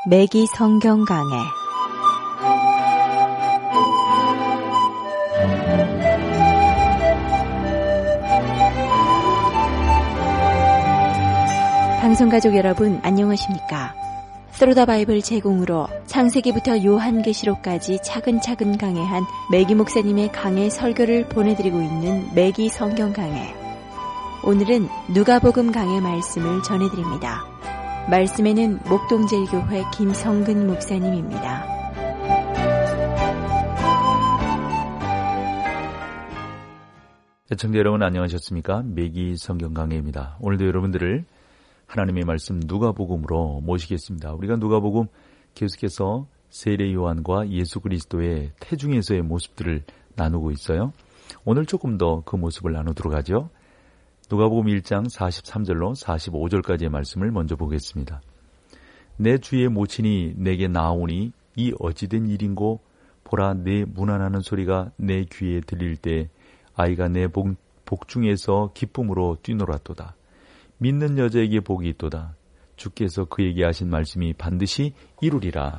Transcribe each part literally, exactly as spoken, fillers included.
매기 성경 강해. 방송가족 여러분 안녕하십니까? 스로다 바이블 제공으로 창세기부터 요한계시록까지 차근차근 강해한 매기 목사님의 강해 설교를 보내드리고 있는 매기 성경 강해. 오늘은 누가복음 강해 말씀을 전해드립니다. 말씀에는 목동제일교회 김성근 목사님입니다. 시청자 여러분 안녕하셨습니까? 매기 성경 강해입니다. 오늘도 여러분들을 하나님의 말씀 누가복음으로 모시겠습니다. 우리가 누가복음 계속해서 세례 요한과 예수 그리스도의 태중에서의 모습들을 나누고 있어요. 오늘 조금 더 그 모습을 나누도록 하죠. 누가복음 일 장 사십삼 절로 사십오 절까지의 말씀을 먼저 보겠습니다. 내 주의 모친이 내게 나오니 이 어찌된 일인고 보라 내 문안하는 소리가 내 귀에 들릴 때 아이가 내 복, 복중에서 기쁨으로 뛰놀았도다. 믿는 여자에게 복이 있도다. 주께서 그에게 하신 말씀이 반드시 이루리라.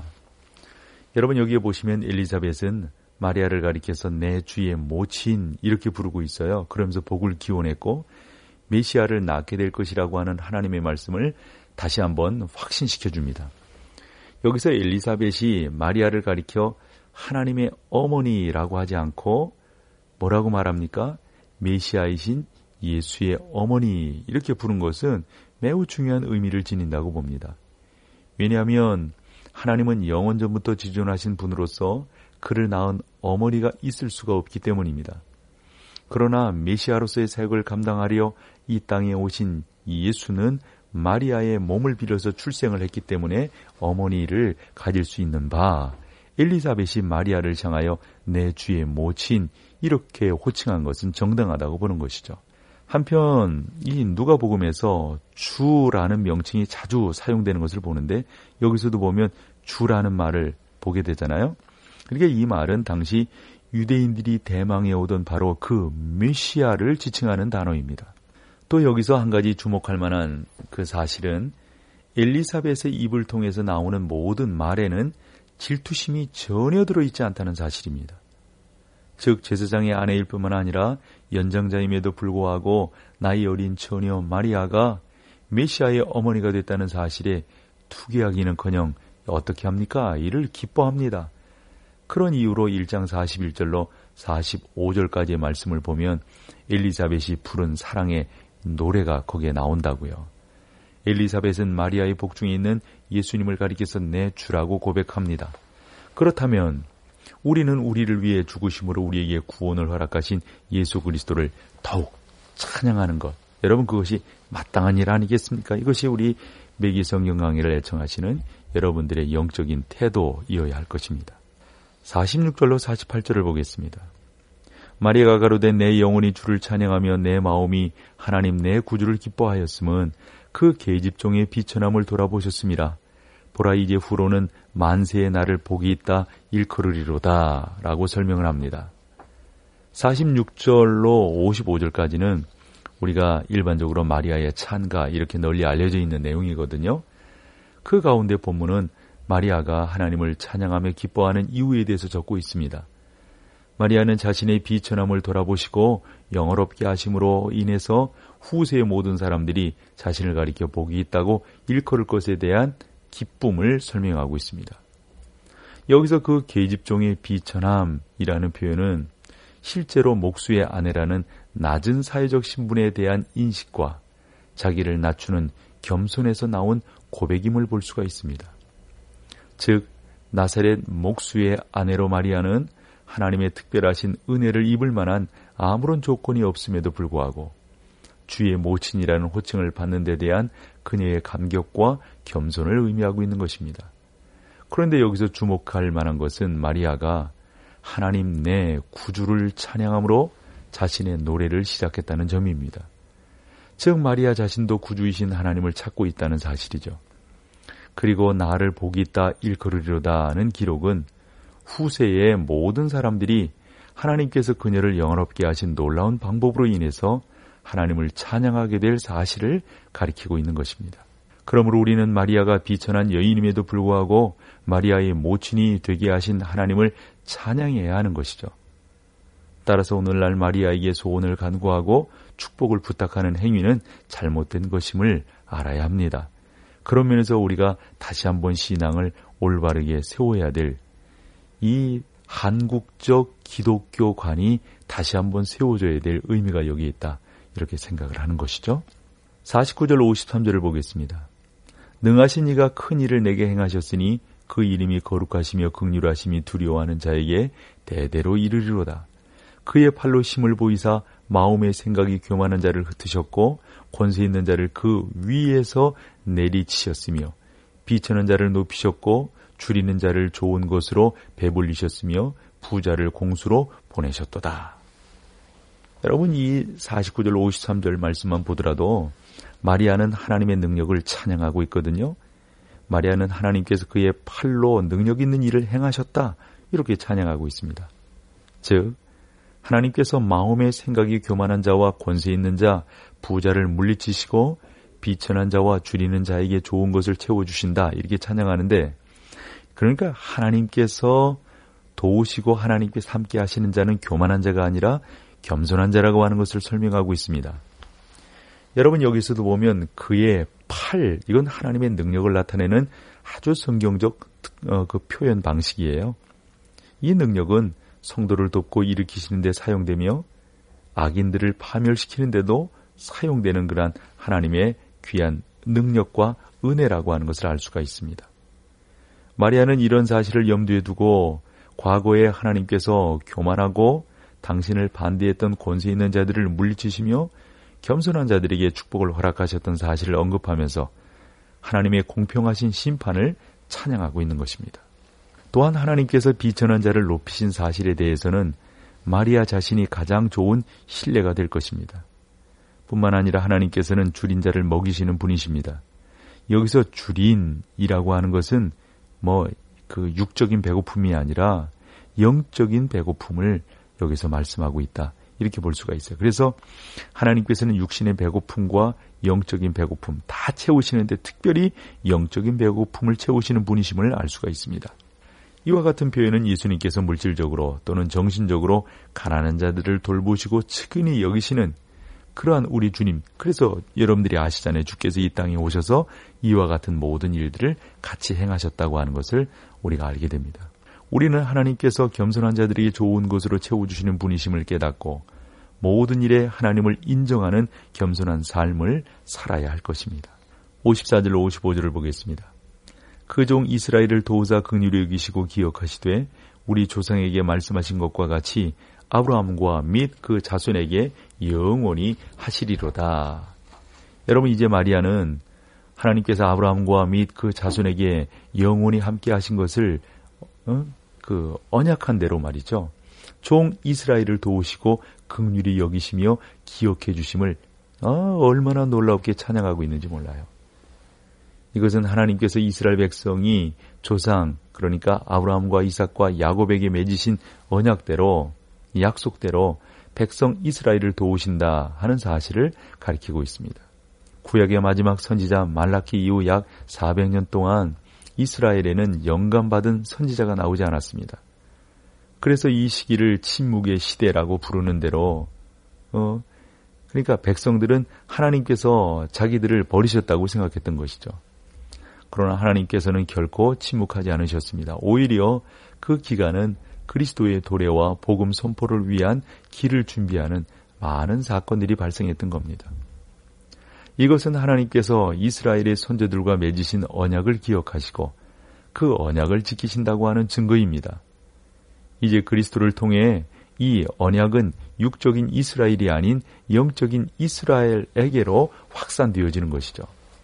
여러분 여기에 보시면 엘리사벳은 마리아를 가리켜서 내 주의 모친 이렇게 부르고 있어요. 그러면서 복을 기원했고 메시아를 낳게 될 것이라고 하는 하나님의 말씀을 다시 한번 확신시켜 줍니다. 여기서 엘리사벳이 마리아를 가리켜 하나님의 어머니라고 하지 않고 뭐라고 말합니까? 메시아이신 예수의 어머니 이렇게 부른 것은 매우 중요한 의미를 지닌다고 봅니다. 왜냐하면 하나님은 영원 전부터 지존하신 분으로서 그를 낳은 어머니가 있을 수가 없기 때문입니다. 그러나 메시아로서의 사역을 감당하려 이 땅에 오신 예수는 마리아의 몸을 빌어서 출생을 했기 때문에 어머니를 가질 수 있는 바 엘리사벳이 마리아를 향하여 내 주의 모친 이렇게 호칭한 것은 정당하다고 보는 것이죠. 한편 이 누가복음에서 주라는 명칭이 자주 사용되는 것을 보는데 여기서도 보면 주라는 말을 보게 되잖아요. 그러니까 이 말은 당시 유대인들이 대망해 오던 바로 그 메시아를 지칭하는 단어입니다. 또 여기서 한 가지 주목할 만한 그 사실은 엘리사벳의 입을 통해서 나오는 모든 말에는 질투심이 전혀 들어있지 않다는 사실입니다. 즉 제사장의 아내일 뿐만 아니라 연장자임에도 불구하고 나이 어린 처녀 마리아가 메시아의 어머니가 됐다는 사실에 투기하기는커녕 어떻게 합니까? 이를 기뻐합니다. 그런 이유로 일 장 사십일 절로 사십오 절까지의 말씀을 보면 엘리사벳이 부른 사랑의 노래가 거기에 나온다고요. 엘리사벳은 마리아의 복중에 있는 예수님을 가리켜서 내 주라고 고백합니다. 그렇다면 우리는 우리를 위해 죽으심으로 우리에게 구원을 허락하신 예수 그리스도를 더욱 찬양하는 것. 여러분 그것이 마땅한 일 아니겠습니까? 이것이 우리 매기 성경 강의를 애청하시는 여러분들의 영적인 태도이어야 할 것입니다. 사십육 절로 사십팔 절을 보겠습니다. 마리아가 가로되 내 영혼이 주를 찬양하며 내 마음이 하나님 내 구주를 기뻐하였음은 그 계집종의 비천함을 돌아보셨습니다. 보라 이제 후로는 만세의 날을 복이 있다 일컬으리로다 라고 설명을 합니다. 사십육 절로 오십오 절까지는 우리가 일반적으로 마리아의 찬가 이렇게 널리 알려져 있는 내용이거든요. 그 가운데 본문은 마리아가 하나님을 찬양하며 기뻐하는 이유에 대해서 적고 있습니다. 마리아는 자신의 비천함을 돌아보시고 영어롭게 하심으로 인해서 후세의 모든 사람들이 자신을 가리켜 복이 있다고 일컬을 것에 대한 기쁨을 설명하고 있습니다. 여기서 그 계집종의 비천함이라는 표현은 실제로 목수의 아내라는 낮은 사회적 신분에 대한 인식과 자기를 낮추는 겸손에서 나온 고백임을 볼 수가 있습니다. 즉 나사렛 목수의 아내로 마리아는 하나님의 특별하신 은혜를 입을 만한 아무런 조건이 없음에도 불구하고 주의 모친이라는 호칭을 받는 데 대한 그녀의 감격과 겸손을 의미하고 있는 것입니다. 그런데 여기서 주목할 만한 것은 마리아가 하나님 내 구주를 찬양함으로 자신의 노래를 시작했다는 점입니다. 즉 마리아 자신도 구주이신 하나님을 찾고 있다는 사실이죠. 그리고 나를 복이 있다 일컬으리로다는 기록은 후세의 모든 사람들이 하나님께서 그녀를 영원롭게 하신 놀라운 방법으로 인해서 하나님을 찬양하게 될 사실을 가리키고 있는 것입니다. 그러므로 우리는 마리아가 비천한 여인임에도 불구하고 마리아의 모친이 되게 하신 하나님을 찬양해야 하는 것이죠. 따라서 오늘날 마리아에게 소원을 간구하고 축복을 부탁하는 행위는 잘못된 것임을 알아야 합니다. 그런 면에서 우리가 다시 한번 신앙을 올바르게 세워야 될 이 한국적 기독교관이 다시 한번 세워져야 될 의미가 여기에 있다. 이렇게 생각을 하는 것이죠. 사십구 절 오십삼 절을 보겠습니다. 능하신 이가 큰 일을 내게 행하셨으니 그 이름이 거룩하시며 긍휼하심이 두려워하는 자에게 대대로 이르리로다. 그의 팔로 힘을 보이사 마음의 생각이 교만한 자를 흩으셨고 권세 있는 자를 그 위에서 내리치셨으며 비천한 자를 높이셨고 줄이는 자를 좋은 것으로 배불리셨으며 부자를 공수로 보내셨도다. 여러분, 이 사십구 절 오십삼 절 말씀만 보더라도 마리아는 하나님의 능력을 찬양하고 있거든요. 마리아는 하나님께서 그의 팔로 능력 있는 일을 행하셨다, 이렇게 찬양하고 있습니다. 즉 하나님께서 마음의 생각이 교만한 자와 권세 있는 자, 부자를 물리치시고 비천한 자와 줄이는 자에게 좋은 것을 채워주신다, 이렇게 찬양하는데, 그러니까 하나님께서 도우시고 하나님께서 함께 하시는 자는 교만한 자가 아니라 겸손한 자라고 하는 것을 설명하고 있습니다. 여러분, 여기서도 보면 그의 팔, 이건 하나님의 능력을 나타내는 아주 성경적 어, 그 표현 방식이에요. 이 능력은 성도를 돕고 일으키시는 데 사용되며 악인들을 파멸시키는 데도 사용되는 그런 하나님의 귀한 능력과 은혜라고 하는 것을 알 수가 있습니다. 마리아는 이런 사실을 염두에 두고 과거에 하나님께서 교만하고 당신을 반대했던 권세 있는 자들을 물리치시며 겸손한 자들에게 축복을 허락하셨던 사실을 언급하면서 하나님의 공평하신 심판을 찬양하고 있는 것입니다. 또한 하나님께서 비천한 자를 높이신 사실에 대해서는 마리아 자신이 가장 좋은 신뢰가 될 것입니다. 뿐만 아니라 하나님께서는 줄인 자를 먹이시는 분이십니다. 여기서 줄인이라고 하는 것은 뭐 그 육적인 배고픔이 아니라 영적인 배고픔을 여기서 말씀하고 있다, 이렇게 볼 수가 있어요. 그래서 하나님께서는 육신의 배고픔과 영적인 배고픔 다 채우시는데 특별히 영적인 배고픔을 채우시는 분이심을 알 수가 있습니다. 이와 같은 표현은 예수님께서 물질적으로 또는 정신적으로 가난한 자들을 돌보시고 측은히 여기시는 그러한 우리 주님, 그래서 여러분들이 아시잖아요. 주께서 이 땅에 오셔서 이와 같은 모든 일들을 같이 행하셨다고 하는 것을 우리가 알게 됩니다. 우리는 하나님께서 겸손한 자들에게 좋은 것으로 채워주시는 분이심을 깨닫고 모든 일에 하나님을 인정하는 겸손한 삶을 살아야 할 것입니다. 오십사 절 오십오 절을 보겠습니다. 그 종 이스라엘을 도우사 긍휼히 여기시고 기억하시되 우리 조상에게 말씀하신 것과 같이 아브라함과 및 그 자손에게 영원히 하시리로다. 여러분, 이제 마리아는 하나님께서 아브라함과 및 그 자손에게 영원히 함께 하신 것을 어? 그 언약한 대로 말이죠. 종 이스라엘을 도우시고 긍휼히 여기시며 기억해 주심을 아, 얼마나 놀랍게 찬양하고 있는지 몰라요. 이것은 하나님께서 이스라엘 백성이 조상, 그러니까 아브라함과 이삭과 야곱에게 맺으신 언약대로, 약속대로 백성 이스라엘을 도우신다 하는 사실을 가리키고 있습니다. 구약의 마지막 선지자 말라키 이후 약 사백 년 동안 이스라엘에는 영감받은 선지자가 나오지 않았습니다. 그래서 이 시기를 침묵의 시대라고 부르는 대로 어, 그러니까 백성들은 하나님께서 자기들을 버리셨다고 생각했던 것이죠. 그러나 하나님께서는 결코 침묵하지 않으셨습니다. 오히려 그 기간은 그리스도의 도래와 복음 선포를 위한 길을 준비하는 많은 사건들이 발생했던 겁니다. 이것은 하나님께서 이스라엘의 선조들과 맺으신 언약을 기억하시고 그 언약을 지키신다고 하는 증거입니다. 이제 그리스도를 통해 이 언약은 육적인 이스라엘이 아닌 영적인 이스라엘에게로 확산되어지는 것이죠.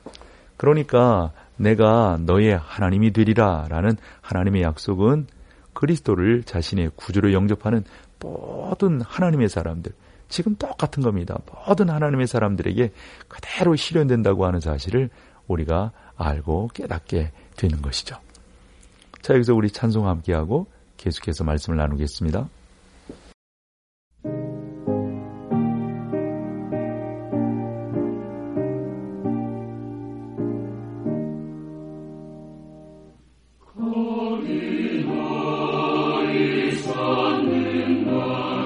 그러니까 내가 너의 하나님이 되리라 라는 하나님의 약속은 그리스도를 자신의 구주로 영접하는 모든 하나님의 사람들, 지금 똑같은 겁니다. 모든 하나님의 사람들에게 그대로 실현된다고 하는 사실을 우리가 알고 깨닫게 되는 것이죠. 자, 여기서 우리 찬송 함께하고 계속해서 말씀을 나누겠습니다.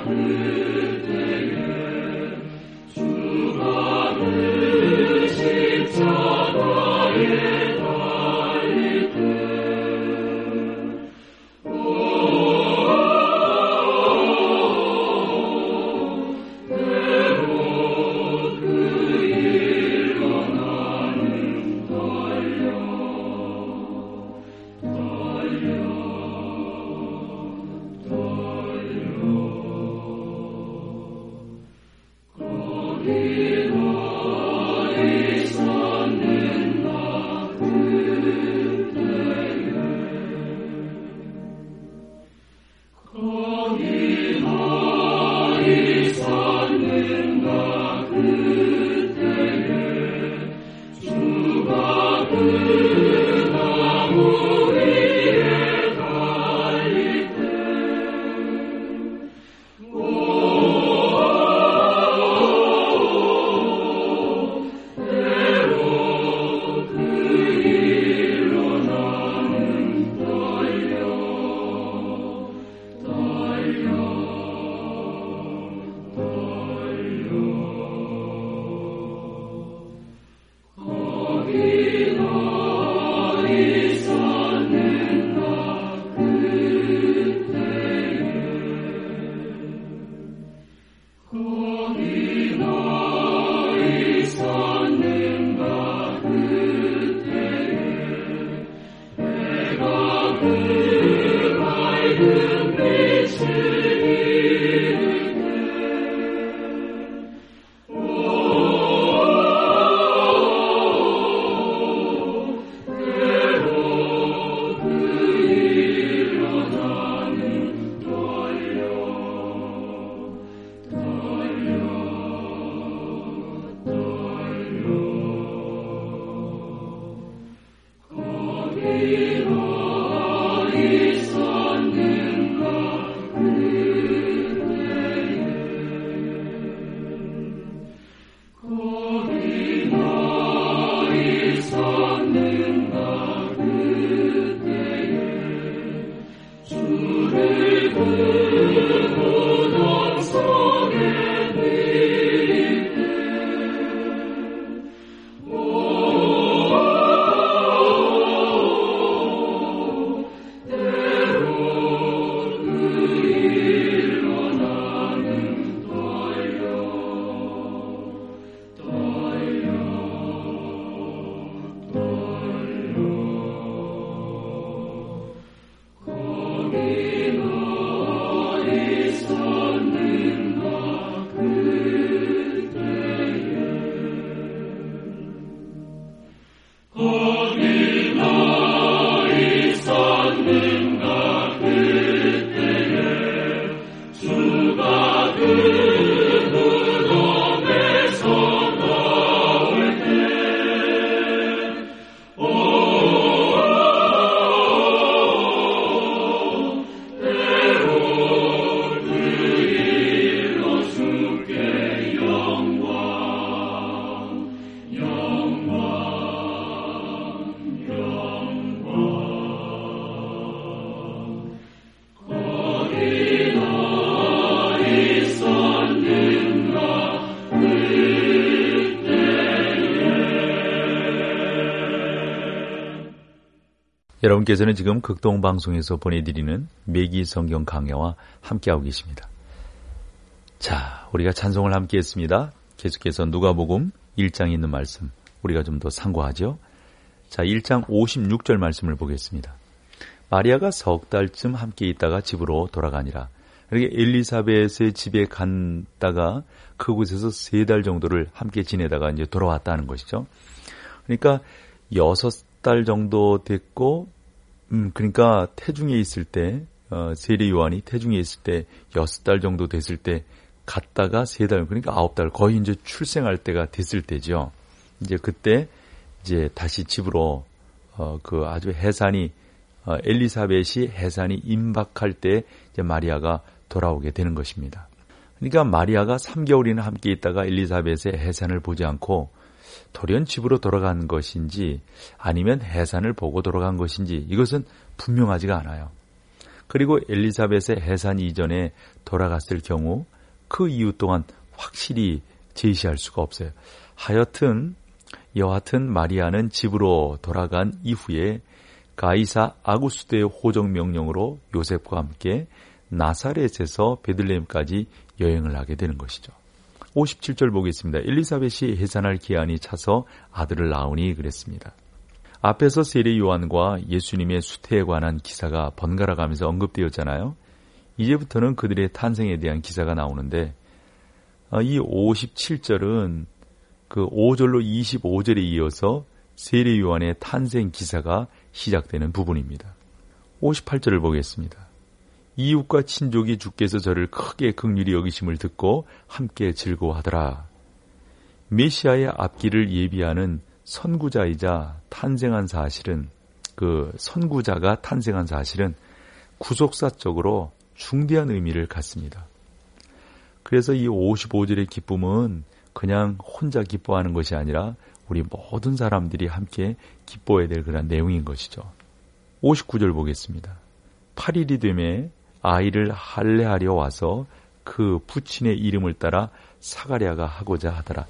여러분께서는 지금 극동방송에서 보내드리는 매기 성경 강해와 함께하고 계십니다. 자, 우리가 찬송을 함께 했습니다. 계속해서 누가복음 일 장에 있는 말씀 우리가 좀 더 상고하죠. 자, 일 장 오십육 절 말씀을 보겠습니다. 마리아가 석 달쯤 함께 있다가 집으로 돌아가니라. 이렇게 엘리사벳의 집에 갔다가 그곳에서 세 달 정도를 함께 지내다가 이제 돌아왔다는 것이죠. 그러니까 여섯 달 정도 됐고, 음, 그러니까 태중에 있을 때, 어, 세례 요한이 태중에 있을 때 여섯 달 정도 됐을 때 갔다가 세 달, 그러니까 아홉 달, 거의 이제 출생할 때가 됐을 때죠. 이제 그때 이제 다시 집으로, 어, 그 아주 해산이, 어, 엘리사벳이 해산이 임박할 때 이제 마리아가 돌아오게 되는 것입니다. 그러니까 마리아가 삼 개월이나 함께 있다가 엘리사벳의 해산을 보지 않고 돌연 집으로 돌아간 것인지 아니면 해산을 보고 돌아간 것인지 이것은 분명하지가 않아요. 그리고 엘리사벳의 해산 이전에 돌아갔을 경우 그 이후 동안 확실히 제시할 수가 없어요. 하여튼 여하튼 마리아는 집으로 돌아간 이후에 가이사 아구스도의 호정 명령으로 요셉과 함께 나사렛에서 베들레헴까지 여행을 하게 되는 것이죠. 오십칠 절 보겠습니다. 엘리사벳이 해산할 기한이 차서 아들을 낳으니 그랬습니다. 앞에서 세례 요한과 예수님의 수태에 관한 기사가 번갈아 가면서 언급되었잖아요. 이제부터는 그들의 탄생에 대한 기사가 나오는데 이 오십칠 절은 그 오 절로 이십오 절에 이어서 세례 요한의 탄생 기사가 시작되는 부분입니다. 오십팔 절을 보겠습니다. 이웃과 친족이 주께서 저를 크게 긍휼히 여기심을 듣고 함께 즐거워하더라. 메시아의 앞길을 예비하는 선구자이자 탄생한 사실은 그 선구자가 탄생한 사실은 구속사적으로 중대한 의미를 갖습니다. 그래서 이 오십오 절의 기쁨은 그냥 혼자 기뻐하는 것이 아니라 우리 모든 사람들이 함께 기뻐해야 될 그런 내용인 것이죠. 오십구 절 보겠습니다. 팔 일이 되매 아이를 할례하려 와서 그 부친의 이름을 따라 사가랴가 하고자 하더라.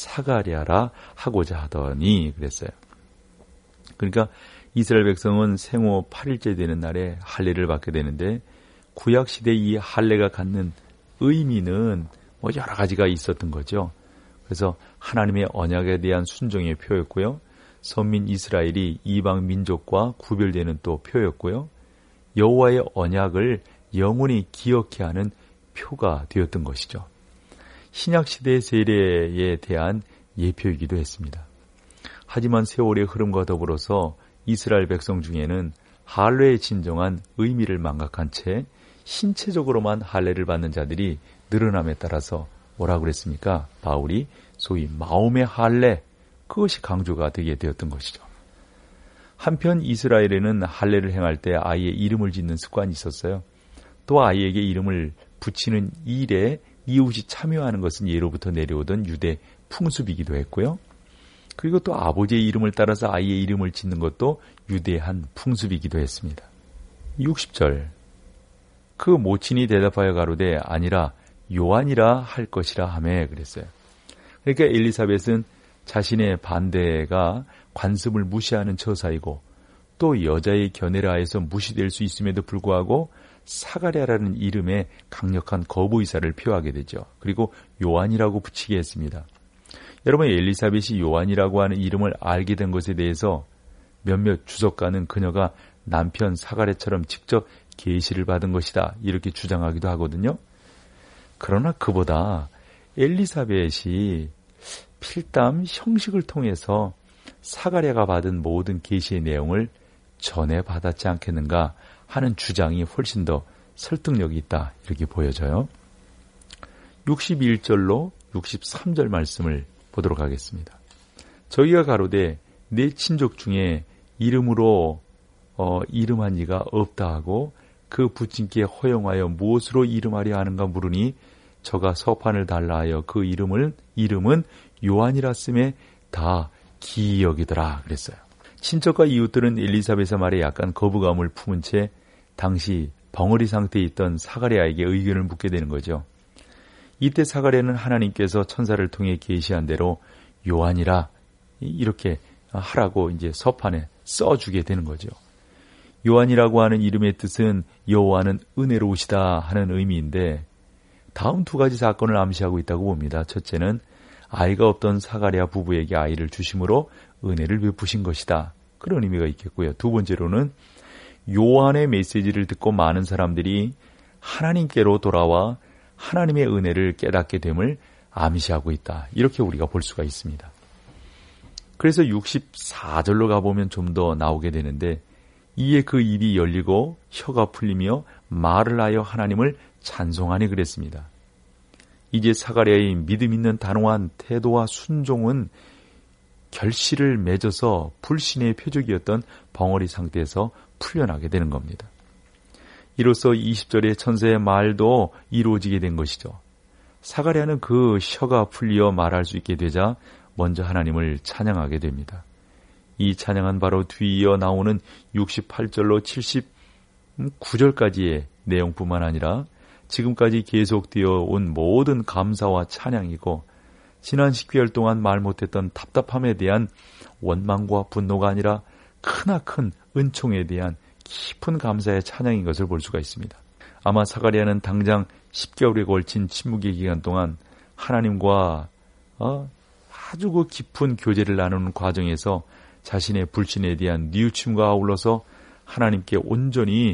사가랴라 하고자 하더니 그랬어요. 그러니까 이스라엘 백성은 생후 팔 일째 되는 날에 할례를 받게 되는데 구약시대 이 할례가 갖는 의미는 뭐 여러 가지가 있었던 거죠. 그래서 하나님의 언약에 대한 순종의 표였고요. 선민 이스라엘이 이방 민족과 구별되는 또 표였고요. 여호와의 언약을 영원히 기억해 하는 표가 되었던 것이죠. 신약시대의 세례에 대한 예표이기도 했습니다. 하지만 세월의 흐름과 더불어서 이스라엘 백성 중에는 할례의 진정한 의미를 망각한 채 신체적으로만 할례를 받는 자들이 늘어남에 따라서 뭐라고 그랬습니까? 바울이 소위 마음의 할례, 그것이 강조가 되게 되었던 것이죠. 한편 이스라엘에는 할례를 행할 때 아이의 이름을 짓는 습관이 있었어요. 또 아이에게 이름을 붙이는 일에 이웃이 참여하는 것은 예로부터 내려오던 유대 풍습이기도 했고요. 그리고 또 아버지의 이름을 따라서 아이의 이름을 짓는 것도 유대한 풍습이기도 했습니다. 육십 절 그 모친이 대답하여 가로되 아니라 요한이라 할 것이라 하매 그랬어요. 그러니까 엘리사벳은 자신의 반대가 관습을 무시하는 처사이고 또 여자의 견해를 하에서 무시될 수 있음에도 불구하고 사가랴라는 이름에 강력한 거부 의사를 표하게 되죠. 그리고 요한이라고 붙이게 했습니다. 여러분 엘리사벳이 요한이라고 하는 이름을 알게 된 것에 대해서 몇몇 주석가는 그녀가 남편 사가랴처럼 직접 계시를 받은 것이다 이렇게 주장하기도 하거든요. 그러나 그보다 엘리사벳이 필담 형식을 통해서 사가랴가 받은 모든 계시의 내용을 전해받았지 않겠는가 하는 주장이 훨씬 더 설득력이 있다 이렇게 보여져요. 육십일 절로 육십삼 절 말씀을 보도록 하겠습니다. 저희가 가로되 내 친족 중에 이름으로 어, 이름한 이가 없다 하고 그 부친께 허용하여 무엇으로 이름하려 하는가 물으니 저가 서판을 달라 하여 그 이름을 이름은 요한이라 쓰매 다 기이 여기더라 그랬어요. 친척과 이웃들은 엘리사벳의 말에 약간 거부감을 품은 채 당시 벙어리 상태에 있던 사가랴에게 의견을 묻게 되는 거죠. 이때 사가랴는 하나님께서 천사를 통해 계시한 대로 요한이라 이렇게 하라고 이제 서판에 써주게 되는 거죠. 요한이라고 하는 이름의 뜻은 여호와는 은혜로우시다 하는 의미인데 다음 두 가지 사건을 암시하고 있다고 봅니다. 첫째는 아이가 없던 사가랴 부부에게 아이를 주심으로 은혜를 베푸신 것이다. 그런 의미가 있겠고요. 두 번째로는 요한의 메시지를 듣고 많은 사람들이 하나님께로 돌아와 하나님의 은혜를 깨닫게 됨을 암시하고 있다. 이렇게 우리가 볼 수가 있습니다. 그래서 육십사 절로 가보면 좀 더 나오게 되는데 이에 그 입이 열리고 혀가 풀리며 말을 하여 하나님을 찬송하니 그랬습니다. 이제 사가랴의 믿음 있는 단호한 태도와 순종은 결실을 맺어서 불신의 표적이었던 벙어리 상태에서 풀려나게 되는 겁니다. 이로써 이십 절의 천사의 말도 이루어지게 된 것이죠. 사가랴는 그 혀가 풀려 말할 수 있게 되자 먼저 하나님을 찬양하게 됩니다. 이 찬양은 바로 뒤이어 나오는 육십팔 절로 칠십 구 절까지의 내용뿐만 아니라 지금까지 계속되어 온 모든 감사와 찬양이고 지난 십 개월 동안 말 못했던 답답함에 대한 원망과 분노가 아니라 크나큰 은총에 대한 깊은 감사의 찬양인 것을 볼 수가 있습니다. 아마 사가랴는 당장 십 개월에 걸친 침묵의 기간 동안 하나님과 어, 아주 그 깊은 교제를 나누는 과정에서 자신의 불신에 대한 뉘우침과 아울러서 하나님께 온전히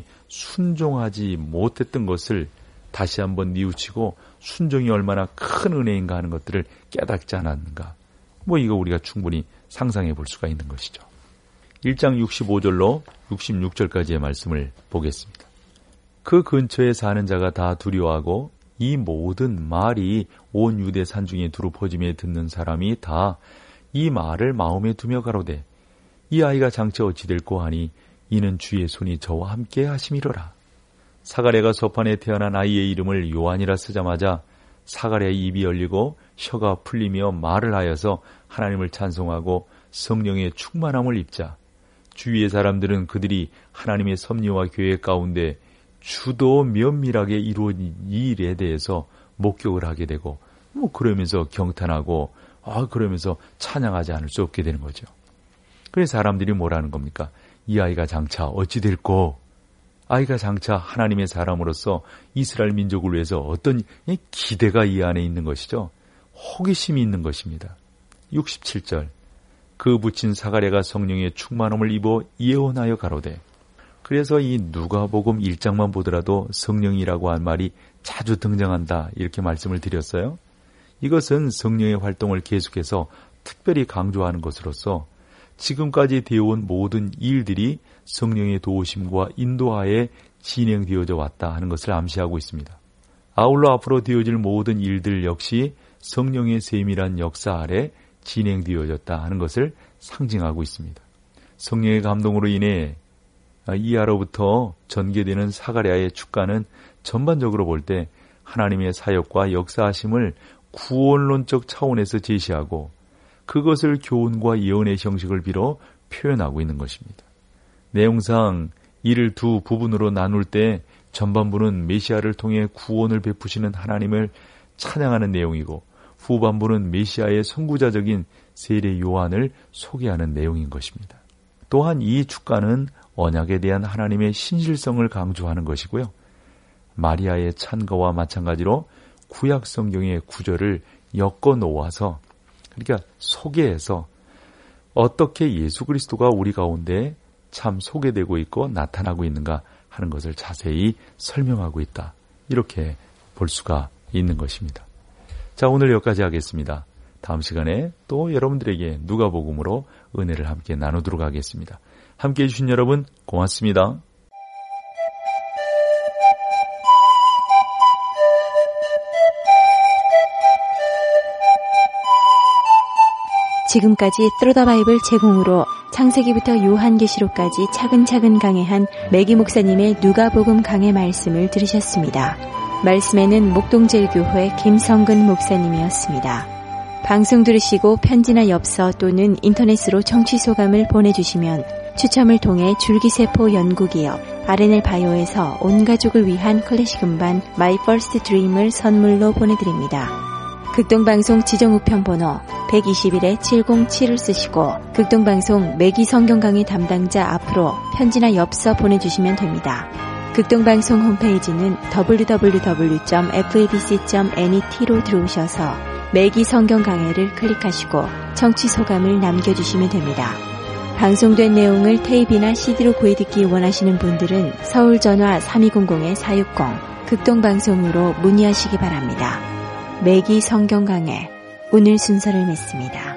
순종하지 못했던 것을 다시 한번 뉘우치고 순종이 얼마나 큰 은혜인가 하는 것들을 깨닫지 않았는가. 뭐 이거 우리가 충분히 상상해 볼 수가 있는 것이죠. 일 장 육십오 절로 육십육 절까지의 말씀을 보겠습니다. 그 근처에 사는 자가 다 두려워하고 이 모든 말이 온 유대 산중에 두루 퍼지며 듣는 사람이 다 이 말을 마음에 두며 가로되 이 아이가 장차 어찌 될꼬 하니 이는 주의 손이 저와 함께 하심이로라. 사가랴가 소판에 태어난 아이의 이름을 요한이라 쓰자마자 사가랴의 입이 열리고 혀가 풀리며 말을 하여서 하나님을 찬송하고 성령의 충만함을 입자 주위의 사람들은 그들이 하나님의 섭리와 계획 가운데 주도 면밀하게 이루어진 이 일에 대해서 목격을 하게 되고 뭐 그러면서 경탄하고 아 그러면서 찬양하지 않을 수 없게 되는 거죠. 그래서 사람들이 뭐라는 겁니까? 이 아이가 장차 어찌 될꼬? 아이가 장차 하나님의 사람으로서 이스라엘 민족을 위해서 어떤 기대가 이 안에 있는 것이죠. 호기심이 있는 것입니다. 육십칠 절 그 붙인 사가랴가 성령의 충만함을 입어 예언하여 가로되. 그래서 이 누가복음 일 장만 보더라도 성령이라고 한 말이 자주 등장한다 이렇게 말씀을 드렸어요. 이것은 성령의 활동을 계속해서 특별히 강조하는 것으로서 지금까지 되어온 모든 일들이 성령의 도우심과 인도하에 진행되어져 왔다 하는 것을 암시하고 있습니다. 아울러 앞으로 되어질 모든 일들 역시 성령의 세밀한 역사 아래 진행되어졌다 하는 것을 상징하고 있습니다. 성령의 감동으로 인해 이하로부터 전개되는 사가랴의 축가는 전반적으로 볼 때 하나님의 사역과 역사하심을 구원론적 차원에서 제시하고 그것을 교훈과 예언의 형식을 빌어 표현하고 있는 것입니다. 내용상 이를 두 부분으로 나눌 때 전반부는 메시아를 통해 구원을 베푸시는 하나님을 찬양하는 내용이고 후반부는 메시아의 선구자적인 세례 요한을 소개하는 내용인 것입니다. 또한 이 축가는 언약에 대한 하나님의 신실성을 강조하는 것이고요. 마리아의 찬가와 마찬가지로 구약 성경의 구절을 엮어 놓아서 그러니까 소개해서 어떻게 예수 그리스도가 우리 가운데 참 소개되고 있고 나타나고 있는가 하는 것을 자세히 설명하고 있다. 이렇게 볼 수가 있는 것입니다. 자, 오늘 여기까지 하겠습니다. 다음 시간에 또 여러분들에게 누가복음으로 은혜를 함께 나누도록 하겠습니다. 함께해 주신 여러분 고맙습니다. 지금까지 스로다 바이블 제공으로 창세기부터 요한계시록까지 차근차근 강해한 매기 목사님의 누가복음 강해 말씀을 들으셨습니다. 말씀에는 목동제일교회 김성근 목사님이었습니다. 방송 들으시고 편지나 엽서 또는 인터넷으로 청취 소감을 보내주시면 추첨을 통해 줄기세포 연구기업 알엔엘 바이오에서 온 가족을 위한 클래식 음반 My First Dream을 선물로 보내드립니다. 극동방송 지정우편번호 백이십일 칠공칠을 쓰시고 극동방송 매기 성경강의 담당자 앞으로 편지나 엽서 보내주시면 됩니다. 극동방송 홈페이지는 더블유 더블유 더블유 점 에프에이비씨 점 net로 들어오셔서 매기 성경강해를 클릭하시고 청취 소감을 남겨주시면 됩니다. 방송된 내용을 테이프나 씨디로 구해듣기 원하시는 분들은 서울 전화 삼이공공 사육공 극동방송으로 문의하시기 바랍니다. 매기 성경강해 오늘 순서를 맺습니다.